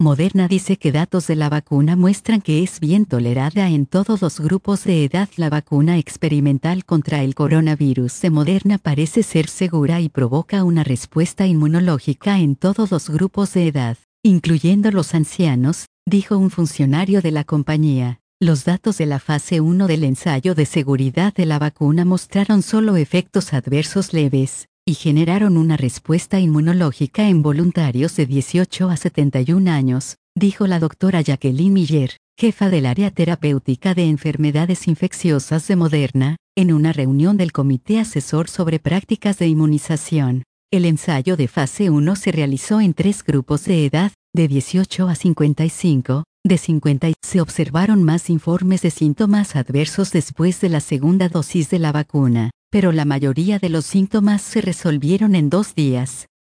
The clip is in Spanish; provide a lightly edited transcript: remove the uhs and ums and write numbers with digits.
Moderna dice que datos de la vacuna muestran que es bien tolerada en todos los grupos de edad. La vacuna experimental contra el coronavirus de Moderna parece ser segura y provoca una respuesta inmunológica en todos los grupos de edad, incluyendo los ancianos, dijo un funcionario de la compañía. Los datos de la fase 1 del ensayo de seguridad de la vacuna mostraron solo efectos adversos leves, y generaron una respuesta inmunológica en voluntarios de 18 a 71 años, dijo la doctora Jacqueline Miller, jefa del área terapéutica de enfermedades infecciosas de Moderna, en una reunión del Comité Asesor sobre Prácticas de Inmunización. El ensayo de fase 1 se realizó en 3 grupos de edad, de 18 a 55, de 50 y se observaron más informes de síntomas adversos después de la segunda dosis de la vacuna, pero la mayoría de los síntomas se resolvieron en 2 días.